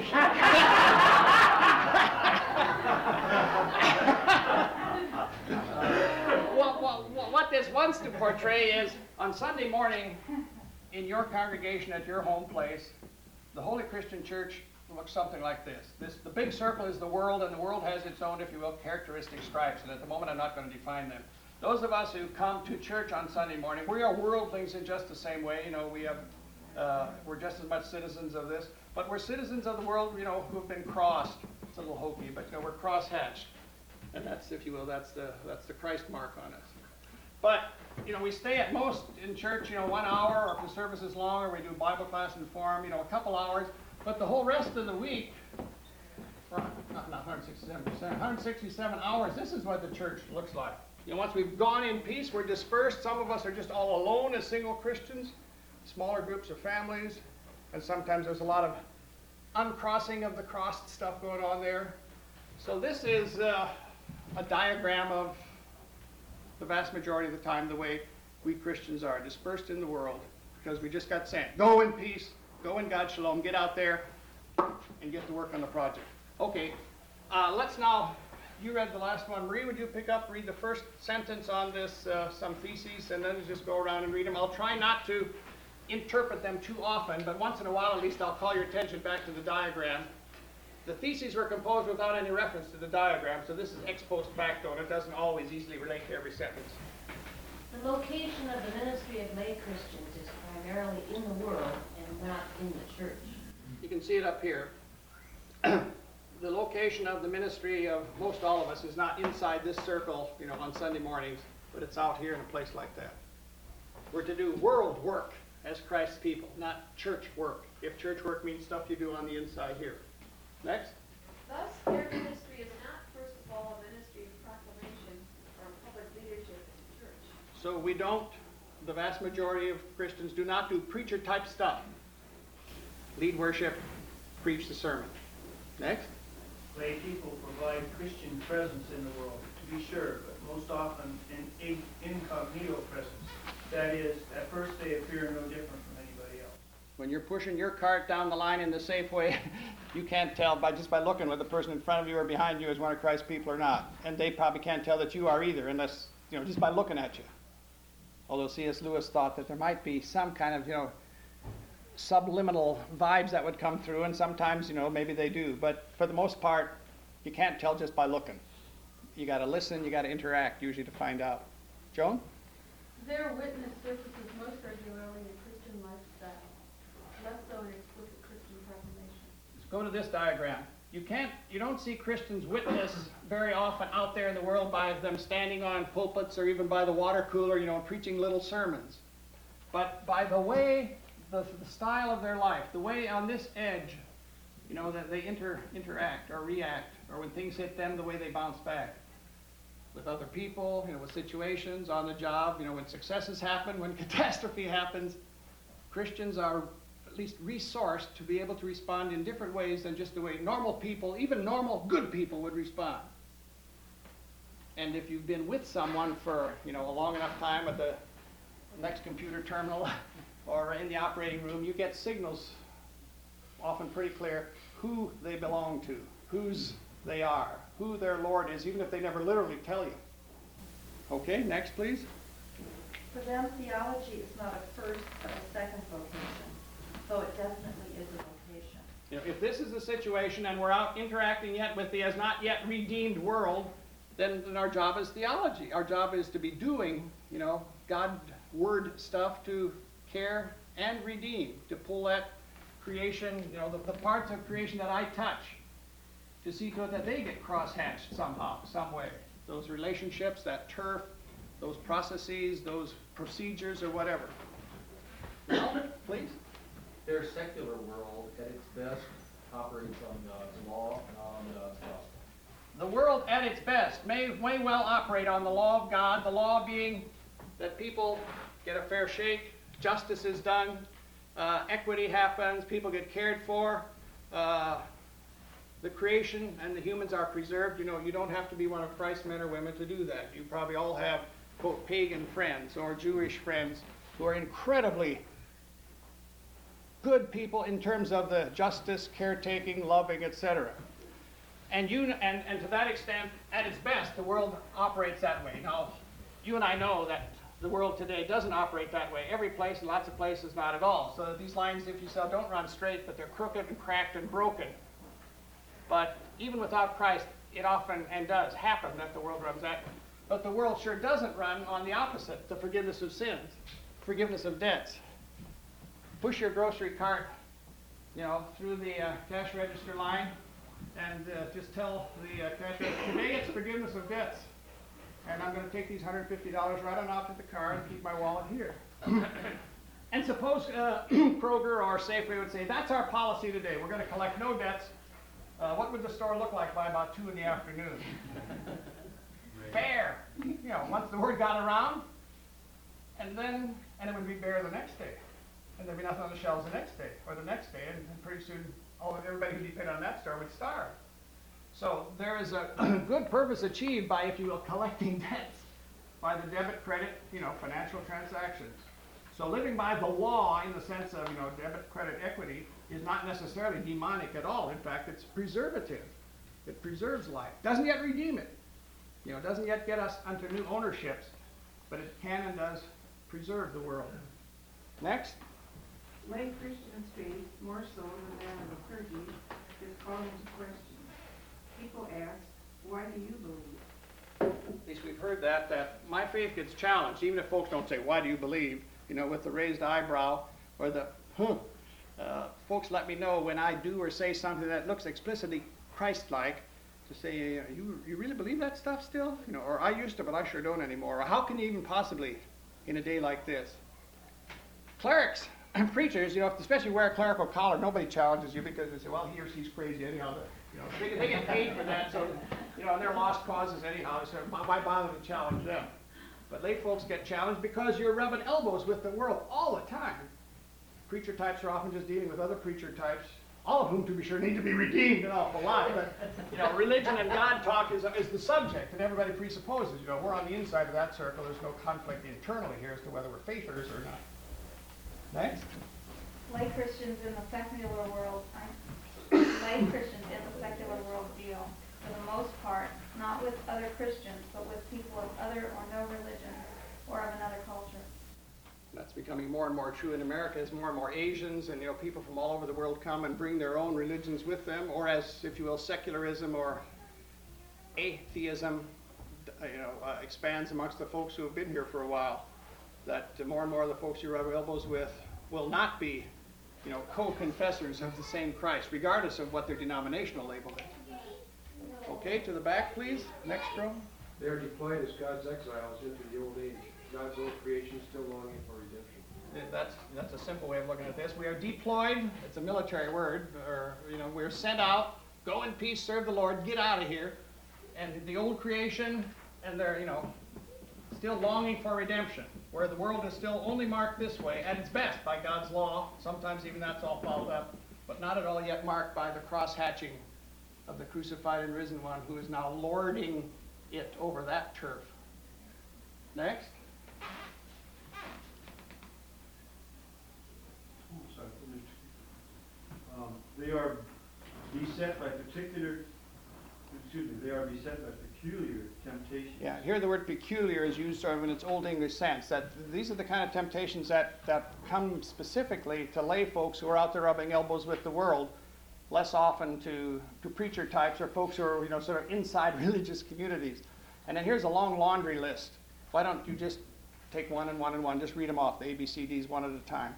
well, well, well, what this wants to portray is on Sunday morning in your congregation at your home place, the Holy Christian Church looks something like this. This. The big circle is the world, and the world has its own, if you will, characteristic stripes. And at the moment, I'm not going to define them. Those of us who come to church on Sunday morning, we are worldlings in just the same way. You know, we have, uh, we're just as much citizens of this, but we're citizens of the world, you know, who have been crossed. It's a little hokey, but you know, we're cross-hatched, and that's, if you will, that's the that's the Christ mark on us. But you know, we stay at most in church, you know, one hour, or if the service is longer, we do Bible class and forum, you know, a couple hours. But the whole rest of the week, well, not, not one hundred sixty-seven percent, one hundred sixty-seven hours, this is what the church looks like. You know, once we've gone in peace, we're dispersed. Some of us are just all alone as single Christians, smaller groups of families, and sometimes there's a lot of uncrossing of the crossed stuff going on there. So this is uh, a diagram of the vast majority of the time the way we Christians are, dispersed in the world, because we just got sent. Go in peace, go in God's shalom, get out there and get to work on the project. Okay, uh, let's now, you read the last one. Marie, would you pick up, read the first sentence on this, uh, some theses, and then just go around and read them. I'll try not to interpret them too often, but once in a while at least I'll call your attention back to the diagram. The theses were composed without any reference to the diagram, so this is ex post facto, and it doesn't always easily relate to every sentence. The location of the ministry of lay Christians is primarily in the world and not in the church. You can see it up here. The location of the ministry of most all of us is not inside this circle, you know, on Sunday mornings, but it's out here in a place like that. We're to do world work as Christ's people, not church work. If church work means stuff you do on the inside here. Next. Thus, their ministry is not, first of all, a ministry of proclamation or public leadership in the church. So we don't, the vast majority of Christians do not do preacher-type stuff. Lead worship, preach the sermon. Next. Lay people provide Christian presence in the world, to be sure, but most often an incognito presence. That is, at first they appear no different from anybody else. When you're pushing your cart down the line in the safe way, you can't tell by just by looking whether the person in front of you or behind you is one of Christ's people or not. And they probably can't tell that you are either, unless, you know, just by looking at you. Although C S Lewis thought that there might be some kind of, you know, subliminal vibes that would come through, and sometimes, you know, maybe they do. But for the most part, you can't tell just by looking. You got to listen, you got to interact usually to find out. Joan? Their witness surfaces most regularly in Christian lifestyle, less so in explicit Christian proclamation. Let's go to this diagram. You can't, you don't see Christians witness very often out there in the world by them standing on pulpits or even by the water cooler, you know, preaching little sermons. But by the way, the, the style of their life, the way on this edge, you know, that they inter, interact or react, or when things hit them, the way they bounce back. With other people, you know, with situations, on the job, you know, when successes happen, when catastrophe happens, Christians are at least resourced to be able to respond in different ways than just the way normal people, even normal good people, would respond. And if you've been with someone for, you know, a long enough time at the next computer terminal or in the operating room, you get signals, often pretty clear, who they belong to, whose they are, who their Lord is, even if they never literally tell you. Okay, next please. For them, theology is not a first but a second vocation, though it definitely is a vocation. You know, if this is the situation and we're out interacting yet with the as not yet redeemed world, then, then our job is theology. Our job is to be doing, you know, God word stuff to care and redeem, to pull that creation, you know, the, the parts of creation that I touch, to see to it that they get cross-hatched somehow, some way. Those relationships, that turf, those processes, those procedures, or whatever. Well, please. Their secular world, at its best, operates on God's law and on God's gospel. The world at its best may, may well operate on the law of God, the law being that people get a fair shake, justice is done, uh, equity happens, people get cared for, uh, the creation and the humans are preserved. You know, you don't have to be one of Christ's men or women to do that. You probably all have, quote, pagan friends or Jewish friends who are incredibly good people in terms of the justice, caretaking, loving, et cetera. And you and, and to that extent, at its best, the world operates that way. Now, you and I know that the world today doesn't operate that way. Every place, in lots of places, not at all. So these lines, if you saw, don't run straight, but they're crooked and cracked and broken. But even without Christ, it often and does happen that the world runs that way. But the world sure doesn't run on the opposite, the forgiveness of sins, forgiveness of debts. Push your grocery cart, you know, through the uh, cash register line, and uh, just tell the uh, cash register, today it's forgiveness of debts. And I'm going to take these one hundred fifty dollars right on out to the car and keep my wallet here. And suppose uh, Kroger or Safeway would say, that's our policy today. We're going to collect no debts. Uh, what would the store look like by about two in the afternoon? Bare. You know, once the word got around, and then, and it would be bare the next day. And there'd be nothing on the shelves the next day, or the next day, and, and pretty soon all of everybody who depended on that store would starve. So there is a good purpose achieved by, if you will, collecting debts by the debit, credit, you know, financial transactions. So living by the law in the sense of, you know, debit, credit, equity is not necessarily demonic at all. In fact, it's preservative. It preserves life. Doesn't yet redeem it. You know, it doesn't yet get us unto new ownerships, but it can and does preserve the world. Next. Lay Christians' faith, more so than that of the clergy, is called into question. People ask, why do you believe? At least we've heard that, that my faith gets challenged, even if folks don't say, why do you believe? You know, with the raised eyebrow or the, huh. Uh, folks let me know when I do or say something that looks explicitly Christ-like, to say, you, you really believe that stuff still? You know, or I used to, but I sure don't anymore. Or how can you even possibly in a day like this? Clerics and preachers, you know, especially wear a clerical collar, nobody challenges you because they say, well, he or she's crazy anyhow. You know, they, they get paid for that, so, you know, and they're lost causes anyhow, so why bother to challenge them? But lay folks get challenged because you're rubbing elbows with the world all the time. Preacher types are often just dealing with other preacher types, all of whom, to be sure, need to be redeemed an awful lot. But, you know, religion and God talk is, is the subject, and everybody presupposes, you know, we're on the inside of that circle. There's no conflict internally here as to whether we're faithers or not. Next. Lay Christians in the secular world, lay Christians in the secular world deal, for the most part, not with other Christians, but with people of other or no religion, or of another culture. That's becoming more and more true in America as more and more Asians and, you know, people from all over the world come and bring their own religions with them, or as, if you will, secularism or atheism, you know, uh, expands amongst the folks who have been here for a while. That uh, more and more of the folks you rub elbows with will not be, you know, co-confessors of the same Christ, regardless of what their denominational label is. Okay, to the back, please. Next row. They are deployed as God's exiles into the old age. God's old creation still longing for redemption. That's, that's a simple way of looking at this. We are deployed. It's a military word. Or, you know, we're sent out. Go in peace, serve the Lord, get out of here. And the old creation, and they're, you know, still longing for redemption, where the world is still only marked this way, at its best, by God's law. Sometimes even that's all followed up, but not at all yet marked by the cross-hatching of the crucified and risen one who is now lording it over that turf. Next. Um, they are beset by particular, excuse me, they are beset by peculiar temptations. Yeah, here the word peculiar is used sort of in its Old English sense, that these are the kind of temptations that, that come specifically to lay folks who are out there rubbing elbows with the world, less often to, to preacher types or folks who are, you know, sort of inside religious communities. And then here's a long laundry list. Why don't you just take one and one and one, just read them off, the A B C Ds one at a time.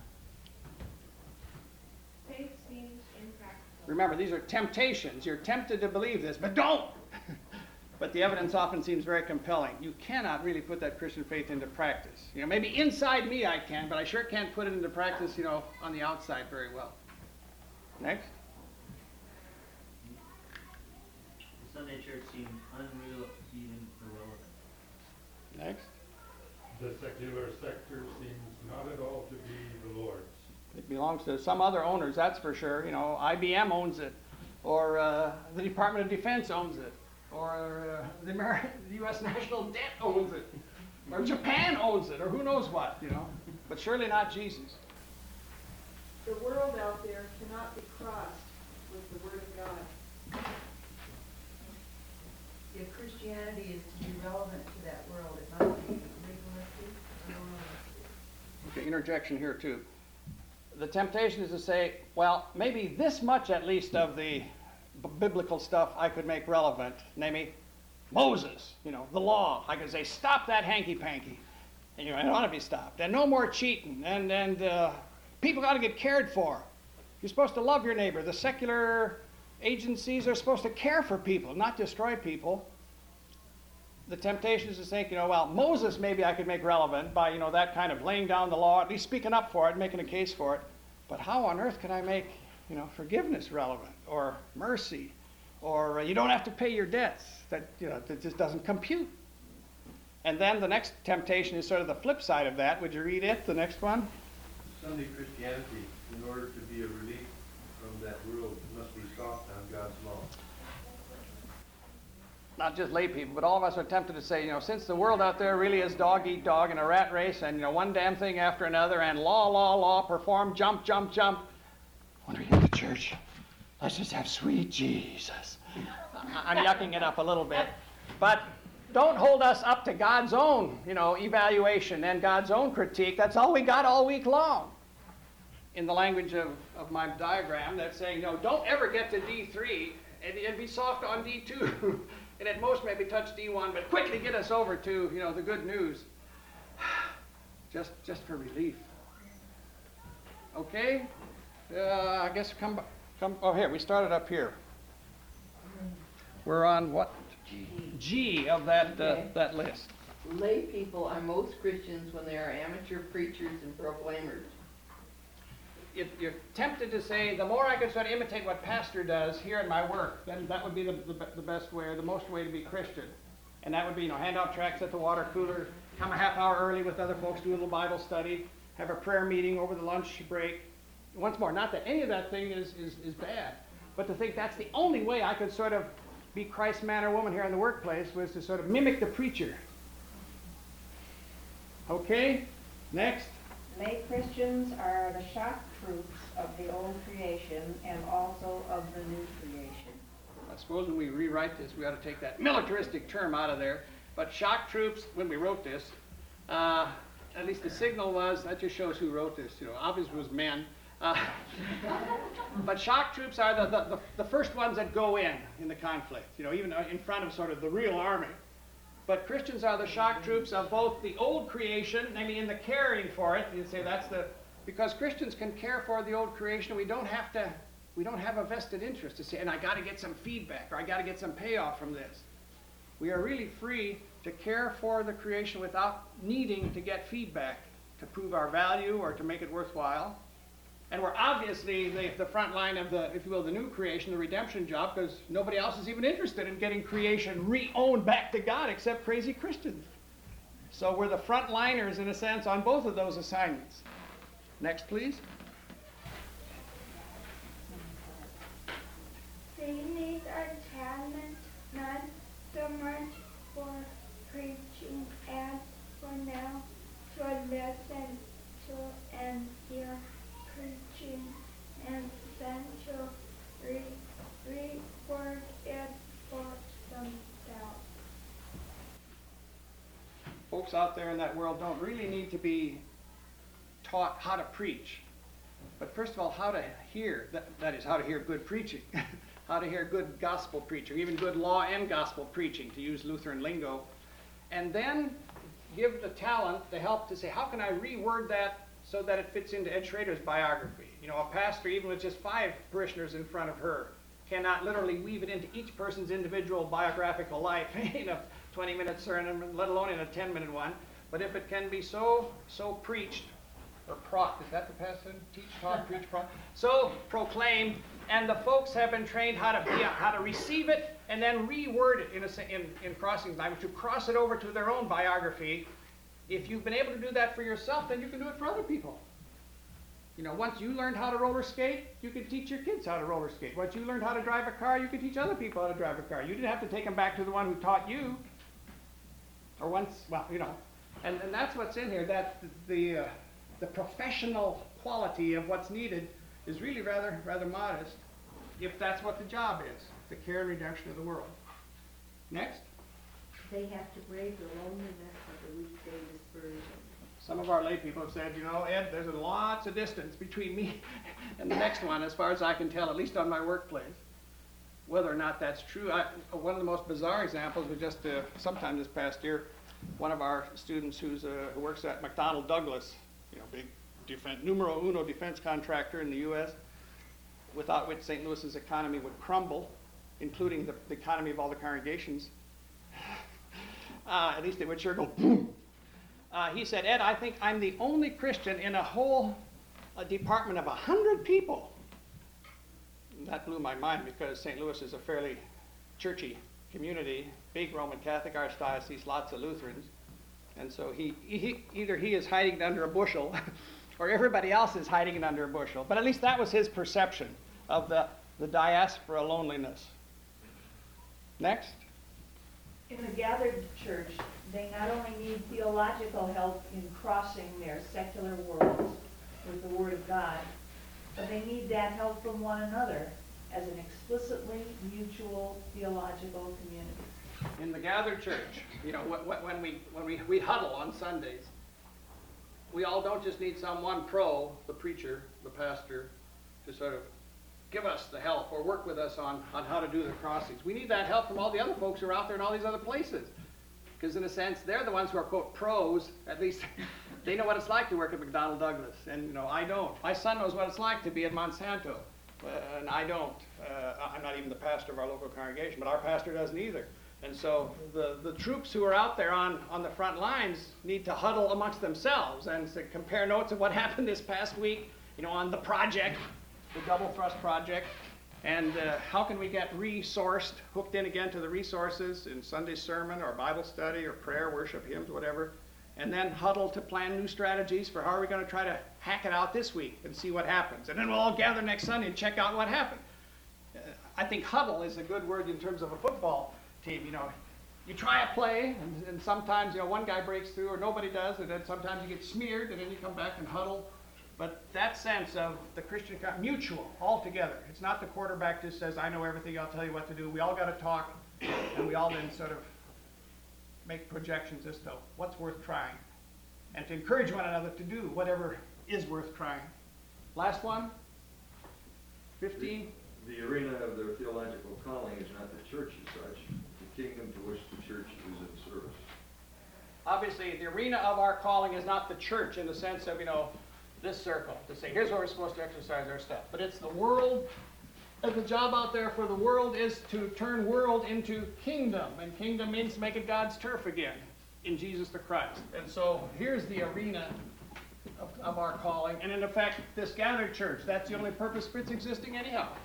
Faith seems impractical. Remember, these are temptations. You're tempted to believe this, but don't! But the evidence often seems very compelling. You cannot really put that Christian faith into practice. You know, maybe inside me I can, but I sure can't put it into practice, you know, on the outside very well. Next. The Sunday church seems unreal, even irrelevant. Next. The secular sector seems not at all to be the Lord's. It belongs to some other owners, that's for sure. You know, I B M owns it, or uh, the Department of Defense owns it, or uh, the, American, the U S National Debt owns it, or Japan owns it, or who knows what, you know. But surely not Jesus. The world out there cannot be crossed with the Word of God. If Christianity is to be relevant to that world, it must be legalistic and moralistic. Okay, interjection here too. The temptation is to say, well, maybe this much at least of the b- biblical stuff I could make relevant, namely Moses, you know, the law. I could say, stop that hanky-panky. And, you know, it ought to be stopped. And no more cheating. And, and uh, people got to get cared for. You're supposed to love your neighbor. The secular agencies are supposed to care for people, not destroy people. The temptation is to think, you know, well, Moses maybe I could make relevant by, you know, that kind of laying down the law, at least speaking up for it, making a case for it. But how on earth can I make, you know, forgiveness relevant, or mercy, or uh, you don't have to pay your debts? That, you know, that just doesn't compute. And then the next temptation is sort of the flip side of that. Would you read it, the next one? Sunday Christianity, in order to be a relief from that world, must be soft on God's law. Not just lay people, but all of us are tempted to say, you know, since the world out there really is dog eat dog and a rat race and, you know, one damn thing after another and law, law, law, perform, jump, jump, jump. When we get to church, let's just have sweet Jesus. I'm yucking it up a little bit. But don't hold us up to God's own, you know, evaluation and God's own critique. That's all we got all week long. In the language of, of my diagram, that's saying, no, don't ever get to D three and, and be soft on D two. And at most maybe touch D one, but quickly get us over to, you know, the good news. Just, just for relief. Okay? Uh, I guess come, come, oh here, we started up here. We're on what? G. G of that, uh, Okay. that list. Lay people are most Christians when they are amateur preachers and proclaimers. If you're tempted to say, the more I can sort of imitate what pastor does here in my work, then that would be the, the, the best way, or the most way to be Christian. And that would be, you know, hand out tracts at the water cooler, come a half hour early with other folks, do a little Bible study, have a prayer meeting over the lunch break. Once more, not that any of that thing is, is, is bad, but to think that's the only way I could sort of be Christ's man or woman here in the workplace was to sort of mimic the preacher. Okay, next. Lay Christians are the shock troops of the old creation and also of the new creation. I suppose when we rewrite this, we ought to take that militaristic term out of there. But shock troops, when we wrote this, uh, at least the signal was, that just shows who wrote this, you know, obviously it was men. Uh, but shock troops are the, the, the, the first ones that go in, in the conflict, you know, even in front of sort of the real army. But Christians are the shock troops of both the old creation, I mean in the caring for it, you'd say that's the, because Christians can care for the old creation, we don't have to, we don't have a vested interest to say, and I got to get some feedback, or I got to get some payoff from this. We are really free to care for the creation without needing to get feedback to prove our value or to make it worthwhile. And we're obviously the, the front line of the, if you will, the new creation, the redemption job, because nobody else is even interested in getting creation re-owned back to God except crazy Christians. So we're the front liners, in a sense, on both of those assignments. Next, please. They need our talent, not so much for preaching as for now to listen to and hear preaching and then to re- reword it for themselves. Folks out there in that world don't really need to be taught how to preach. But first of all, how to hear, that, that is how to hear good preaching. How to hear good gospel preaching, even good law and gospel preaching, to use Lutheran lingo. And then give the talent, the help to say, how can I reword that so that it fits into Ed Schrader's biography? You know, a pastor, even with just five parishioners in front of her, cannot literally weave it into each person's individual biographical life in a twenty-minute sermon, let alone in a ten-minute one. But if it can be so, so preached, or proc, is that the pastor? Teach, talk, preach, proc. So proclaimed, and the folks have been trained how to be, how to receive it and then reword it in, a, in, in crossing language, to cross it over to their own biography. If you've been able to do that for yourself, then you can do it for other people. You know, once you learned how to roller skate, you could teach your kids how to roller skate. Once you learned how to drive a car, you could teach other people how to drive a car. You didn't have to take them back to the one who taught you. Or once, well, you know. And, and that's what's in here, that the, uh, the professional quality of what's needed is really rather, rather modest, if that's what the job is, the care and redemption of the world. Next. They have to brave the loneliness of the weekday dispersion. Some of our lay people have said, you know, Ed, there's lots of distance between me and the next one, as far as I can tell, at least on my workplace. Whether or not that's true, I, one of the most bizarre examples was just uh, sometime this past year, one of our students who's, uh, who works at McDonnell Douglas, you know, big defense, numero uno defense contractor in the U S, without which Saint Louis's economy would crumble, including the, the economy of all the congregations. Uh, at least it would sure go boom. Uh, he said, Ed, I think I'm the only Christian in a whole uh, department of a hundred people. And that blew my mind because Saint Louis is a fairly churchy community, big Roman Catholic archdiocese, lots of Lutherans. And so he, he either he is hiding it under a bushel or everybody else is hiding it under a bushel. But at least that was his perception of the, the diaspora loneliness. Next. In the gathered church, they not only need theological help in crossing their secular worlds with the Word of God, but they need that help from one another as an explicitly mutual theological community. In the gathered church, you know, when we when we, we huddle on Sundays, we all don't just need someone pro, the preacher, the pastor, to sort of give us the help or work with us on, on how to do the crossings. We need that help from all the other folks who are out there in all these other places. Because in a sense, they're the ones who are, quote, pros. At least they know what it's like to work at McDonnell Douglas. And, you know, I don't. My son knows what it's like to be at Monsanto. Uh, and I don't. Uh, I'm not even the pastor of our local congregation, but our pastor doesn't either. And so the, the troops who are out there on, on the front lines need to huddle amongst themselves and to compare notes of what happened this past week, you know, on the project, the Double Thrust Project, and uh, how can we get resourced, hooked in again to the resources in Sunday sermon or Bible study or prayer, worship, hymns, whatever, and then huddle to plan new strategies for how are we going to try to hack it out this week and see what happens. And then we'll all gather next Sunday and check out what happened. Uh, I think huddle is a good word in terms of a football team. You know, you try a play, and, and sometimes, you know, one guy breaks through or nobody does, and then sometimes you get smeared, and then you come back and huddle. But that sense of the Christian, mutual, all together. It's not the quarterback just says, I know everything, I'll tell you what to do. We all got to talk, and we all then sort of make projections as to what's worth trying, and to encourage one another to do whatever is worth trying. Last one, fifteen. The, the arena of their theological calling is not the church as such, the kingdom to which the church is in service. Obviously, the arena of our calling is not the church in the sense of, you know, this circle, to say, here's where we're supposed to exercise our stuff. But it's the world, and the job out there for the world is to turn world into kingdom. And kingdom means make it God's turf again in Jesus the Christ. And so here's the arena of, of our calling. And in effect, this gathered church, that's the only purpose for its existing anyhow.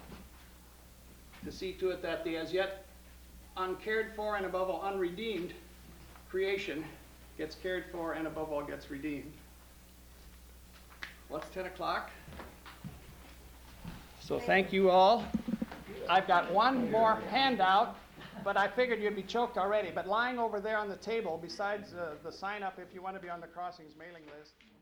To see to it that the as yet uncared for and above all unredeemed creation gets cared for and above all gets redeemed. What's ten o'clock? So thank you all. I've got one more handout, but I figured you'd be choked already. But lying over there on the table, besides uh, the sign up if you want to be on the Crossings mailing list,